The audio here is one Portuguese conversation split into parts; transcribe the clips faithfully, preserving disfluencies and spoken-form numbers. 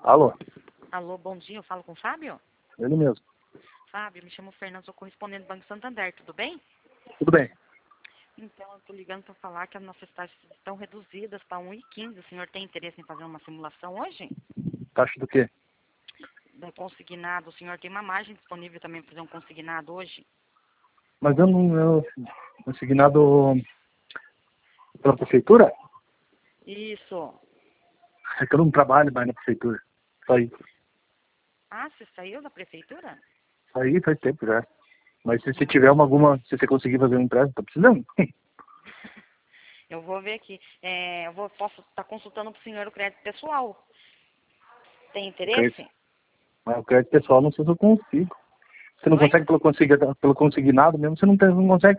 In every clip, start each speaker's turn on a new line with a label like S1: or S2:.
S1: Alô?
S2: Alô, bom dia, eu falo com o Fábio?
S1: Ele mesmo.
S2: Fábio, me chamo Fernando, sou correspondente do Banco Santander, tudo bem?
S1: Tudo bem.
S2: Então, eu estou ligando para falar que as nossas taxas estão reduzidas para um e quinze. O senhor tem interesse em fazer uma simulação hoje?
S1: Taxa do quê?
S2: Do consignado, o senhor tem uma margem disponível também para fazer um consignado hoje?
S1: Mas eu não... Eu, consignado pela prefeitura?
S2: Isso.
S1: É que eu não trabalho mais na prefeitura. Saí.
S2: Ah, você saiu da prefeitura?
S1: Saí faz tempo já. Mas se você
S2: Ah,
S1: tiver uma, alguma... Se você conseguir fazer um empréstimo, tá precisando?
S2: eu vou ver aqui. É, eu vou, posso estar consultando para o senhor o crédito pessoal. Tem
S1: Crédito.
S2: interesse?
S1: Mas o crédito pessoal não sei se eu consigo. Você não
S2: Oi?
S1: consegue pelo, consegui, pelo consignado mesmo, você não, tem, não consegue.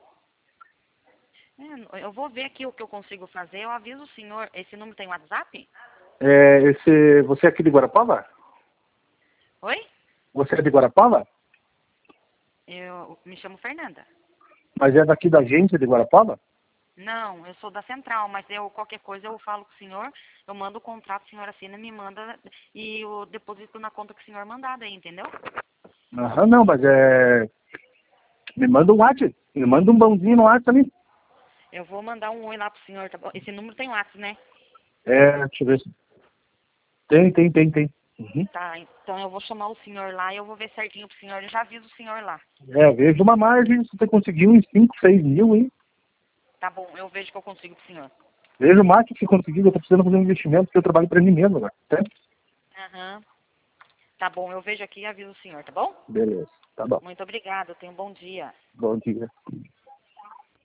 S2: É, eu vou ver aqui o que eu consigo fazer. Eu aviso o senhor. Esse número tem WhatsApp?
S1: É, esse, você é aqui de Guarapava?
S2: Oi?
S1: Você é de Guarapava?
S2: Eu me chamo Fernanda.
S1: Mas é daqui da agência de Guarapava?
S2: Não, eu sou da central, mas eu qualquer coisa eu falo com o senhor, eu mando o contrato, o senhor assina, me manda e eu deposito na conta que o senhor mandar daí, entendeu?
S1: Aham, não, mas é... Me manda um WhatsApp. Me manda um bãozinho no WhatsApp também.
S2: Eu vou mandar um oi lá pro senhor, tá bom? Esse número tem WhatsApp, né?
S1: É, deixa eu ver. Tem, tem, tem, tem. Uhum.
S2: Tá, então eu vou chamar o senhor lá e eu vou ver certinho pro senhor, eu já aviso o senhor lá.
S1: É, vejo uma margem, se você conseguir uns cinco, seis mil, hein?
S2: Tá bom, eu vejo que eu consigo pro senhor.
S1: Vejo mais que se conseguir, eu tô precisando fazer um investimento, porque eu trabalho para mim mesmo agora. Tá?
S2: Aham. Tá bom, eu vejo aqui e aviso o senhor, tá bom?
S1: Beleza, tá bom.
S2: Muito obrigada, tenha um bom dia.
S1: Bom dia.